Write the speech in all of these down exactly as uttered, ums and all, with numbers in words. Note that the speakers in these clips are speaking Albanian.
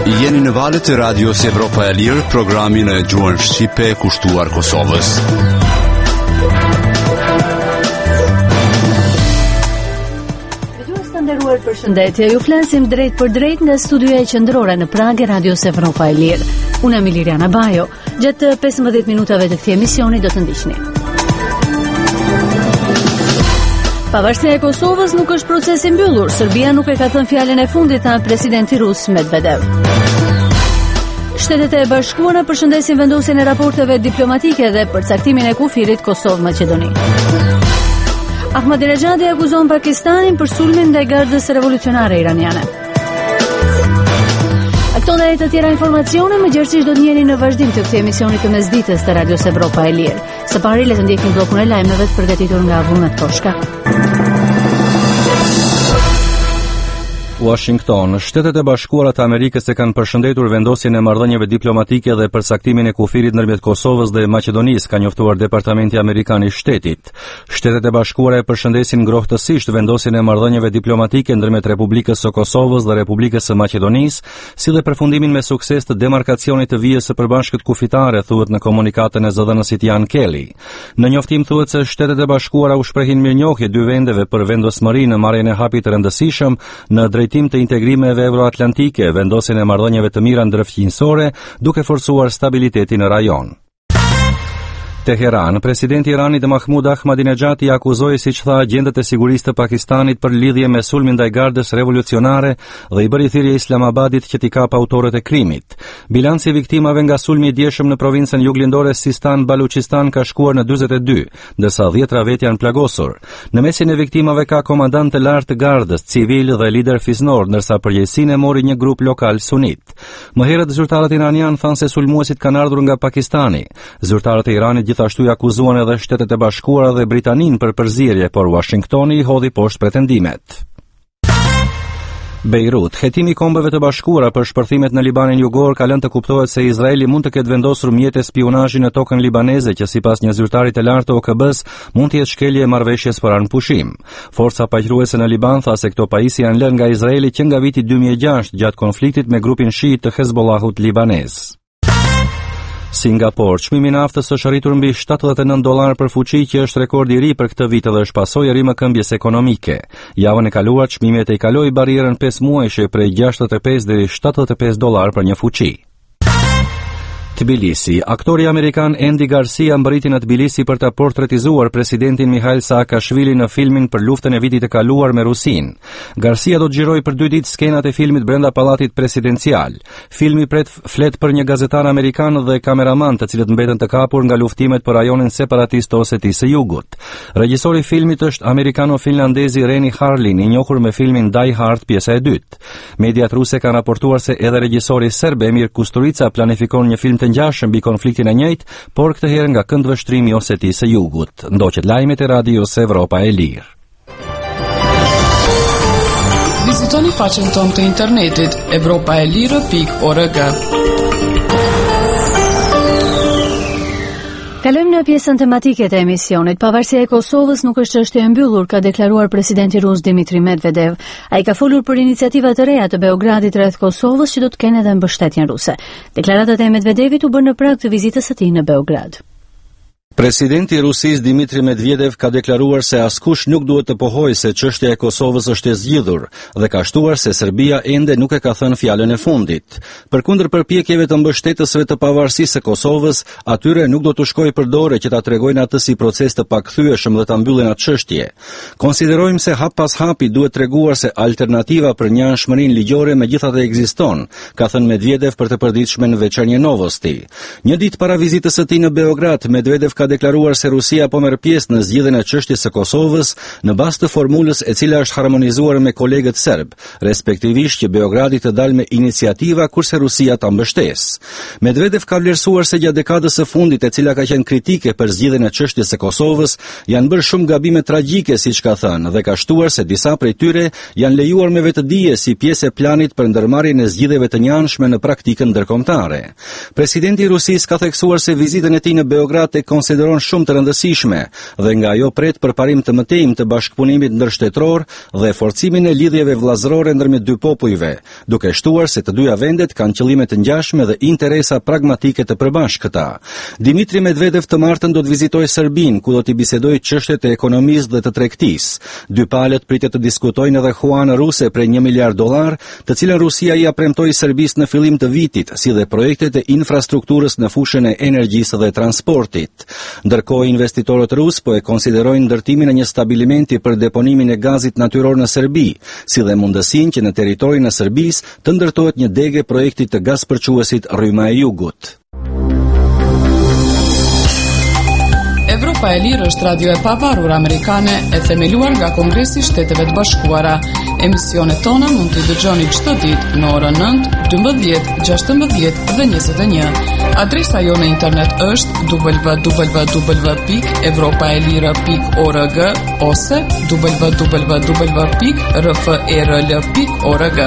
Jeni në valët e radios Evropa e Lirë, programin e gjuhën shqipe kushtuar Kosovës. Dëgjues të nderuar, përshëndetje. Ju flasim drejt për drejt nga studioja qendrore në Prag e radios Evropa e Lirë. Unë jam Liliana Bajo. Gjatë pesëmbëdhjetë minutave të këtij emisioni do të ndiqni. Pavarësia e Kosovës nuk është proces i mbyllur. Serbia nuk e ka thënë fjalën e fundit, tha presidenti rus Medvedev. Shtetet e Bashkuara përshëndesin vendosjen e raporteve diplomatike dhe përcaktimin e kufirit Kosovë-Maqedoni. Ahmadinejadi akuzon Pakistanin për sulmin ndaj Gardës Revolucionare Iraniane. Këto dhe të tjera informacione më gjerësisht do të njeni në vazhdim të këtij emisioni të mesditës të Radios Evropa e Lirë. Së pari le të ndjekim bllokun e lajmeve të përgatitur nga Vullnet Toshka. Washington. Shtetet e Bashkuara të Amerikës e kanë përshëndetur vendosjen e marrëdhënieve diplomatike dhe përcaktimin e kufirit ndërmjet Kosovës dhe Maqedonisë, ka njoftuar Departamenti Amerikan i Shtetit. Shtetet e Bashkuara e përshëndesin ngrohtësisht vendosjen e marrëdhënieve diplomatike ndërmjet Republikës së Kosovës dhe Republikës së Maqedonisë, si dhe përfundimin me sukses të demarkacionit të vijës së përbashkët kufitare, thuhet në komunikatën e zëdhënësit Jan Kelly. Në njoftim thuhet se Shtetet e Bashkuara u shprehin mirënjohje dy vendeve për vendosmëri në marrjen e hapit të rëndësishëm në drejtim të integrimeve euroatlantike, vendosjen e marrëdhënieve të mira ndërfaqësinësore, duke forcuar stabilitetin në rajon. Teheran. Presidenti i Iranit Mahmud Ahmadinejadi akuzoi, siç tha, agentët e sigurisë të Pakistanit për lidhje me sulmin ndaj Gardës Revolucionare dhe i bëri thirrje Islamabadit që t'i kap autorët e krimit. Bilanci i viktimave nga sulmi i djeshëm në provincën juglindore Sistan Baluchistan ka shkuar në dyzet e dy, ndërsa dhjetra vet janë plagosur. Në mesin e viktimave ka komandant të lartë të Gardës, civil dhe lider fisnor, ndërsa përgjegjësinë e mori një grup lokal sunit. Më herët zyrtarët iranian thanë se sulmuesit kanë ardhur nga Pakistani. Zyrtarët e Iranit gjithashtu i akuzuan edhe Shtetet e Bashkuara dhe Britaninë për përzierje, por Washingtoni i hodhi poshtë pretendimet. Beirut. Hetimi i Kombeve të Bashkuara për shpërthimet në Libanin Jugor ka lënë të kuptohet se Izraeli mund të ketë vendosur mjete spionazhi në tokën libaneze, që sipas një zyrtari të lartë të O K B-s mund të jetë shkelje e marrëveshjes për anëpushim. Forca paqëruese në Liban tha se këto pajisje janë lënë nga Izraeli që nga viti dy mijë e gjashtë gjatë konfliktit me grupin shiit të Hezbollahut libanez. Singapore. Çmimi i naftës është arritur mbi shtatëdhjetë e nëntë dollar për fuqi, që është rekord i ri për këtë vit dhe është pasojë e rrimëkëmbjes ekonomike. Javën e kaluar çmimi e kaloi barierën pesë muajshe prej gjashtëdhjetë e pesë deri shtatëdhjetë e pesë dollar për një fuqi. Tbilisi. Aktori amerikan Andy Garcia mbriti në Tbilisi për të portretizuar presidentin Mikhail Saakashvili në filmin për luftën e vitit të kaluar me Rusinë. Garcia do të xhirojë për dy ditë skenat e filmit brenda pallatit presidencial. Filmi pret flet për një gazetar amerikan dhe kameraman të cilët mbeten të kapur nga luftimet për rajonin separatist të Osetisë së Jugut. Regjisori i filmit është amerikano-finlandezi Renny Harlin, i njohur me filmin Die Hard pjesa e dytë. Mediat ruse kanë raportuar se edhe regjisori serb Emir Kusturica planifikon një film të ngjashëm mbi konfliktin e njëjtë, por këtë herë nga këndvështrimi i Osetisë së Jugut. Ndoqet lajmet e Radios Evropa e Lirë. Vizitoni faqen tonë të internetit evropa e lirë pikë org. Kalojmë në pjesën tematike të emisionit. Pavarësia e Kosovës nuk është çështje e mbyllur, ka deklaruar presidenti rus Dmitri Medvedev. Ai ka folur për iniciativa të reja të Beogradit rreth Kosovës që do të kenë edhe mbështetjen ruse. Deklaratat e Medvedevit u bën në prag të vizitës së tij në Beograd. Presidenti i Rusisë Dmitri Medvedev ka deklaruar se askush nuk duhet të pohojë se çështja e Kosovës është e zgjidhur dhe ka shtuar se Serbia ende nuk e ka thënë fjalën e fundit. Përkundër përpjekjeve të mbështetësve të pavarësisë së Kosovës, atyre nuk do të shkojë për dorë që ta tregojnë atë si proces të pakhthyeshëm dhe ta mbyllin atë çështje. Konsiderojmë se hap pas hapi duhet treguar se alternativa për një anshmërinë ligjore megjithatë ekziston, ka thënë Medvedev për të përditshme në Večernje Novosti. Një ditë para vizitës së tij në Beograd, Medvedev ka deklaruar se Rusia po merr pjesë në zgjidhjen e çështjes së Kosovës në bazë të formulës e cila është harmonizuar me kolegët serb, respektivisht që Beogradi të dalë me iniciativa kurse Rusia ta mbështesë. Medvedev ka vlerësuar se gjatë dekadës së fundit, e cila ka qenë kritike për zgjidhjen e çështjes së Kosovës, janë bërë shumë gabime tragjike, siç ka thënë, dhe ka shtuar se disa prej tyre janë lejuar me vetëdije si pjesë e planit për ndërmarrjen e zgjidhjeve të njanshme në praktikën ndërkombëtare. Presidenti i Rusisë ka theksuar se vizitën e tij në Beograd e konsideron shumë të rëndësishme dhe nga ajo pret përparim të mëtejmë të bashkëpunimit ndërshtetror dhe forcimin e lidhjeve vllazërore ndërmjet dy popujve, duke shtuar se të dyja vendet kanë qëllime të ngjashme dhe interesa pragmatike të përbashkëta. Dimitri Medvedev të martën do të vizitojë Serbinë, ku do t'i bisedojë çështjet e ekonomisë dhe të tregtisë. Dy palët pritet të diskutojnë edhe huanë ruse prej një miliard dollar, të cilën Rusia ia premtoi Serbisë në fillim të vitit, si dhe projektet e infrastrukturës në fushën e energjisë dhe transportit. Ndërkohë, investitorët rusë po e konsiderojnë ndërtimin e një stabilimenti për deponimin e gazit natyror në Serbi, si dhe mundësinë që në territorin e Serbisë të ndërtohet një degë projektit të gazpërquesit Rryma e Jugut. Evropa e Lirë është radio e pavarur amerikane e themeluar nga Kongresi i Shteteve të Bashkuara. Emisionet tona mund t'i dëgjoni çdo ditë në orën nëntë, dymbëdhjetë, gjashtëmbëdhjetë dhe njëzet e një. Adresa jo në internet është w w w pikë evropa e lirë pikë org ose w w w pikë r f e r l pikë org.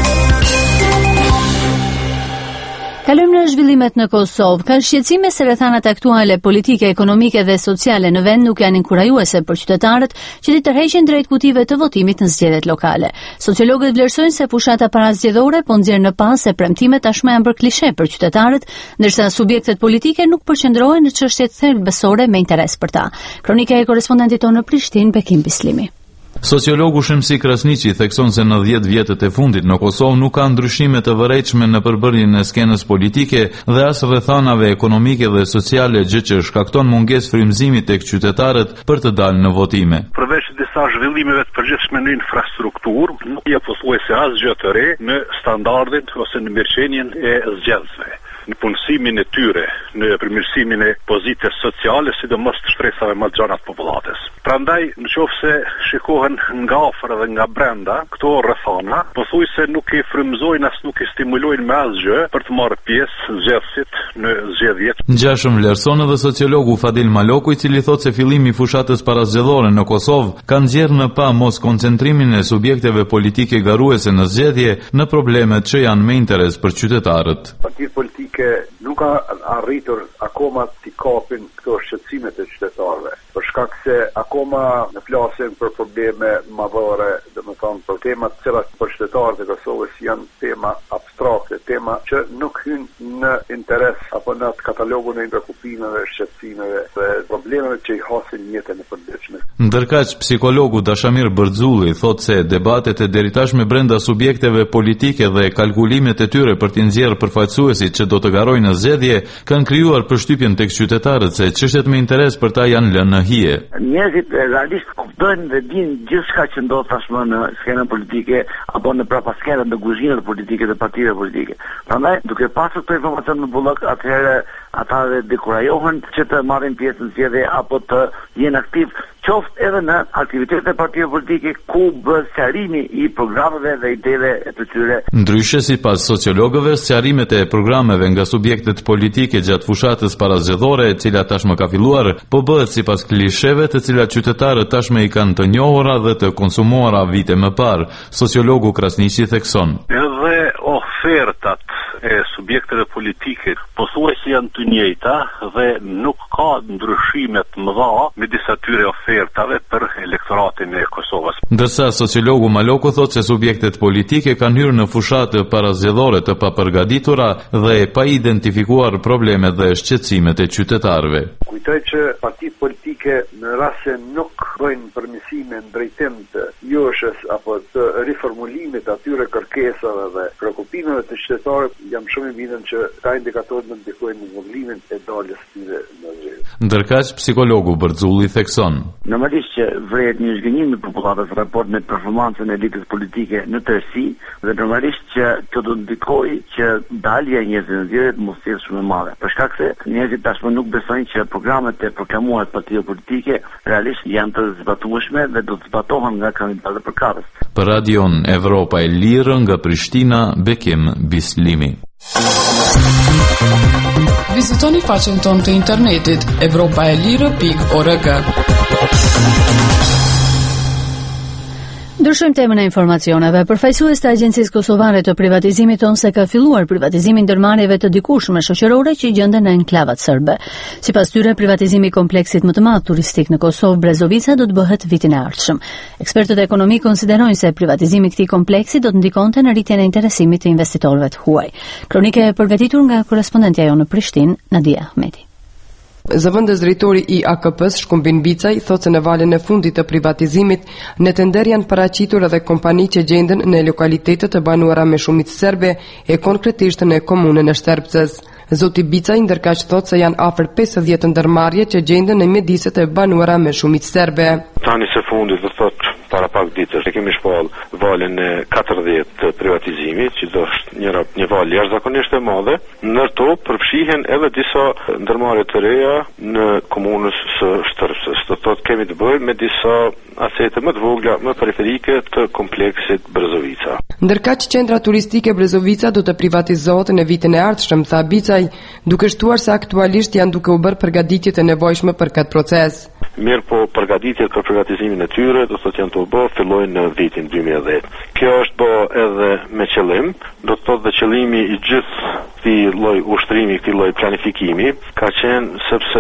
Kalojmë në zhvillimet në Kosovë. Ka shqetësime se rrethanat aktuale politike, ekonomike dhe sociale në vend nuk janë inkurajuese për qytetarët që të tërheqin drejt kutive të votimit në zgjedhjet lokale. Sociologët vlerësojnë se fushata parazgjedhore po nxjerr në pas se premtimet tashmë janë bërë klishe për qytetarët, ndërsa subjektet politike nuk përqendrohen në çështjet thelbësore me interes për ta. Kronika e korespondentit tonë në Prishtinë, Bekim Bislimi. Sociologu Shemsi Krasniqi thekson se në dhjetë vjetët e fundit në Kosovë nuk ka ndryshime të vërejtshme në përbërjen e skenës politike dhe as rrethanave ekonomike dhe sociale, gjë që shkakton mungesë frymëzimi tek qytetarët për të dalë në votime. Përveç disa zhvillimeve të përgjithshme në infrastrukturë, nuk je pothuajse asgjë të re në standardin ose në mirëqenien e zgjedhësve, në punësimin e tyre, në përmirësimin e pozitës sociale, sidomos të shpresave më të gjana të popullatës. Prandaj, nëse shikohen nga afër dhe nga brenda, këto rrethana, pothuajse nuk i frymëzojnë as nuk i stimulojnë me asgjë për të marrë pjesë zgjedhësit në zgjedhjet. Ngjashëm vlerëson edhe sociologu Fadil Maloku, i cili thotë se fillimi i fushatës parazgjedhore në Kosovë ka nxjerrë në pa mos koncentrimin e subjekteve politike garuese në zgjedhje në problemet që janë me interes për qytetarët. Partitë politike nuk ka arritur akoma t'i kapin këto shqetësimet e qytetarëve, për shkak se akoma në flasin për probleme madhore, dhe më thonë për temat të cilat për qytetarët e Kosovës janë tema abstrakte, tema që nuk hynë në interes apo në katalogun e ndërkupimeve, shqetësimeve dhe problemeve që i hasin jetën e përditshme. Ndërkaq, psikologu Dashamir Bërxulli thotë se debatet e deritashme brenda subjekteve politike dhe kalkulimet e tyre për t'i nxjerrë përfaqësuesit që do të garojnë në zgjedhje kanë krijuar përshtypjen tek qytetarët se çështjet me interes për ta janë lënë në hije. Njerëzit realisht kuptojnë dhe dinë gjithçka që ndodh tashmë në skenën politike apo në prapaskenën në kuzhinat politike të partive politike. Prandaj, duke pasur këto informacion në bullok, atëherë ata dhe dekurajohen që të marrin pjesë në zgjedhje apo të jenë aktiv, qoftë edhe në aktivitetet e partive politike ku bëhet sqarimi i programeve dhe ideve të tyre. Ndryshe, sipas sociologëve, sqarimet e programeve nga subjektet politike gjatë fushatës parazgjedhore, e cila tashmë ka filluar, po bëhet sipas klisheve të cilat qytetarët tashmë i kanë të njohura dhe të konsumuara vite më parë. Sociologu Krasniqi thekson. Edhe ofertat e subjekteve politike pothuajse janë të njëjta dhe nuk ka ndryshime të mëdha midis atyre ofertave për elektoratin e Kosovës. Ndërsa sociologu Maloku thotë se subjektet politike kanë hyrë në fushatë parazgjedhore të papërgatitura dhe pa identifikuar problemet dhe shqetësimet e qytetarëve. Kujtoj që partitë politike në rast se nuk bëjnë përmirësime në drejtim të joshës apo të riformulimit atyre kërkesave dhe preokupimeve të qytetarëve, jam shumë i bindur që ka indikatorë në ndikojnë në zhvillimin e daljes tyre në zgjedhje. Ndërkaq, psikologu Bërxulli thekson. Normalisht që vret një zhgënjim i popullatës raport me performancën e elitës politike në tërësi dhe normalisht që kjo do të ndikojë që dalja e njerëzve në zgjedhje mos jetë shumë e madhe. Për shkak se njerëzit tashmë nuk besojnë që programet e proklamuara të partive politike realisht janë të zbatueshme dhe do të zbatohen nga kandidatët përkatës. Për Radion Evropa e Lirë nga Prishtina, Bekim Bislimi. Vizitoni faqen tonë të internetit evropa e lirë pikë org. Ndryshojmë temën e informacioneve. Përfaqësues të Agjencisë Kosovare të Privatizimit thonë se ka filluar privatizimi i ndërmarrjeve të dikushme shoqërore që gjenden në enklavat serbe. Sipas tyre, privatizimi i kompleksit më të madh turistik në Kosovë, Brezovica, do të bëhet vitin e ardhshëm. Ekspertët ekonomik konsiderojnë se privatizimi i këtij kompleksi do të ndikonte në rritjen e interesimit të investitorëve të huaj. Kronike e përgatitur nga korrespondentja jonë në Prishtinë, Nadia Ahmeti. Zëvendës drejtori i A K P-s Shkumbin Bicaj thotë se në valën e fundit të privatizimit në tender janë paraqitur edhe kompani që gjenden në lokalitetet të banuara me shumicë serbe e konkretisht në komunën e Shtërpcës. Zoti Bicaj ndërkaq thotë se janë afër pesëdhjetë ndërmarrje që gjenden në mjediset e banuara me shumicë serbe. Tani së fundit do thotë para pak ditësh e kemi shpall valën e katërdhjetë të privatizimit, që do është një, një valë jashtëzakonisht e madhe. Ndërto përfshihen edhe disa ndërmarrje të reja në komunës së Shtërpsës. Do thotë kemi të bëjmë me disa asete më të vogla, më periferike të kompleksit Brezovica. Ndërkaq qendra turistike Brezovica do të privatizohet në vitin e ardhshëm, tha Bicaj, duke shtuar se aktualisht janë duke u bërë përgatitjet e nevojshme për këtë proces. Mirë po, përgatitjet për privatizimin e tyre do të thotë janë të bë fillojnë në vitin dy mijë e dhjetë. Kjo është bë edhe me qëllim, do të thotë dhe qëllimi i gjithë këtij lloj ushtrimi, këtij lloj planifikimi ka qenë sepse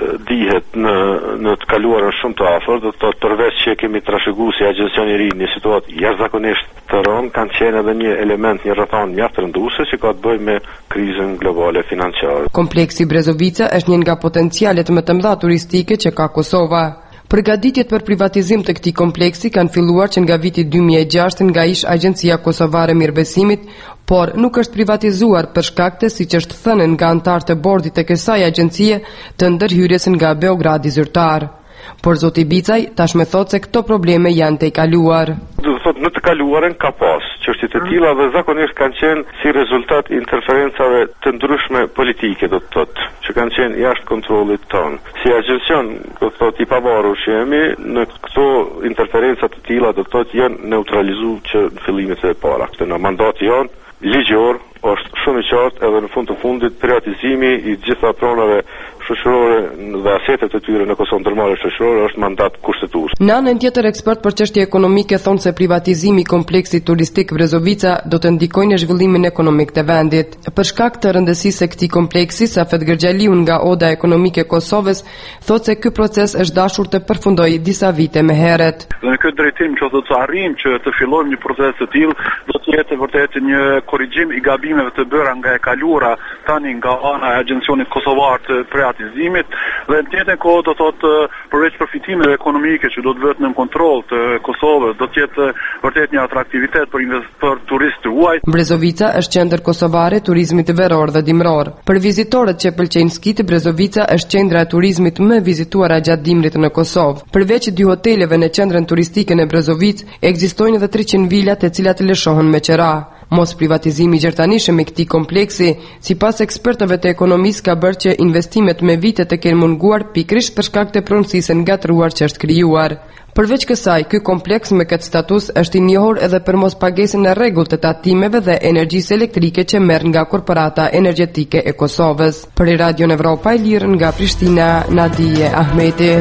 dihet në në të kaluarën shumë të afërt, do të thotë përveç që kemi trashëguar si agjencioni i ri në situatë jashtëzakonisht të rëndë, kanë qenë edhe një element, një rrethon mjaft rënduese që ka të bëjë me krizën globale financiare. Kompleksi Brezovica është një nga potencialet më të mëdha turistike që ka Kosova. Përgatitjet për privatizim të këtij kompleksi kanë filluar që nga viti dy mijë e gjashtë nga ish Agjencia Kosovare Mirëbesimit, por nuk është privatizuar për shkak të, siç është thënë nga anëtarë të bordit të kësaj agjencie, të ndërhyrjes nga Beogradi zyrtar. Por zoti Bicaj tashmë thotë se këto probleme janë të kaluar. Do të thotë në të kaluarën ka pas çështje të tilla dhe zakonisht kanë qenë si rezultat interferencave të ndryshme politike, do të thotë, që kanë qenë jashtë kontrollit tonë. Si agjencion, do të thotë i pavarur që jemi, në këto interferenca të tilla do të thotë janë neutralizuar që në fillimet e para. Në mandati jonë ligjor është shumë i qartë edhe në fund të fundit privatizimi i gjitha pronave shoqërore dhe asetet të tyre në Kosovë, ndërmarrje shoqërore është mandat kushtetues. Në anën tjetër, ekspert për çështje ekonomike thonë se privatizimi i kompleksit turistik Brezovica do të ndikojë në zhvillimin ekonomik të vendit. Për shkak të rëndësisë së këtij kompleksi, Safet Gërgjaliu nga Oda Ekonomike e Kosovës thotë se ky proces është dashur të përfundojë disa vite më herët. Dhe në këtë drejtim që do të arrijmë që të fillojmë një proces të tillë, do të jetë vërtet një korrigjim i gabimeve të bëra nga e kaluara tani nga ana e agjencionit kosovar të privatizimit, dhe në tjetër kohë do thotë përveç përfitimeve ekonomike që do të vëhet në kontroll të Kosovës, do të jetë vërtet një atraktivitet për investitor turistë huaj. Brezovica është qendër kosovare turizmit veror dhe dimror. Për vizitorët që pëlqejnë skit, Brezovica është qendra e turizmit më e vizituara gjatë dimrit në Kosovë. Përveç dy hoteleve në qendrën turistike në Brezovic, ekzistojnë edhe treqind vila të cilat lëshohen me qira. Mos privatizimi gjertanishëm i këtij kompleksi, sipas ekspertëve të ekonomisë, ka bërë që investimet me vite të kenë munguar pikërisht për shkak të pronësisë ngatruar që është krijuar. Përveç kësaj, ky kompleks me këtë status është i njohur edhe për mos pagesën e rregullt të tatimeve dhe energjisë elektrike që merr nga korporata energjetike e Kosovës. Për Radio Evropa e Lirë nga Prishtina, Nadia Ahmeti.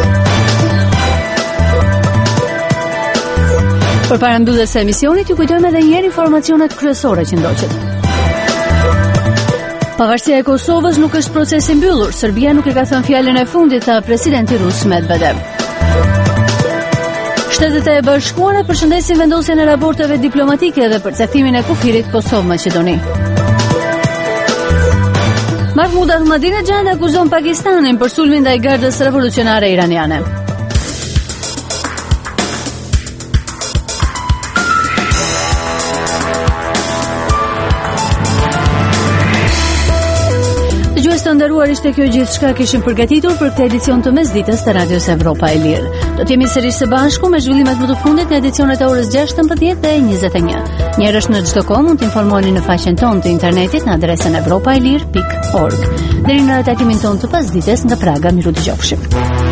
Për para mbylljes së emisionit, ju kujtojmë edhe një herë informacionet kryesore që ndoqet. Pavarësia e Kosovës nuk është proces i mbyllur. Serbia nuk e ka thënë fjalën e fundit, tha presidenti rus Medvedev. Shtetet e Bashkuara përshëndesin vendosjen e raporteve diplomatike dhe përcaktimin e kufirit Kosovë-Maqedoni. Mahmud Ahmadinejad akuzon Pakistanin për sulmin ndaj gardës revolucionare iraniane. Të nderuar, ishte kjo gjithçka kishim përgatitur për këtë edicion të mesditës të Radios Evropa e Lirë. Do të jemi sërish së bashku me zhvillimet më të fundit në edicionet e orës gjashtëmbëdhjetë dhe njëzet e një. Njerësh në çdo kohë mund të informoheni në faqen tonë të internetit në adresën evropaelir pikë org. Deri në takimin tonë të pasdites nga Praga, miru dëgjofshim.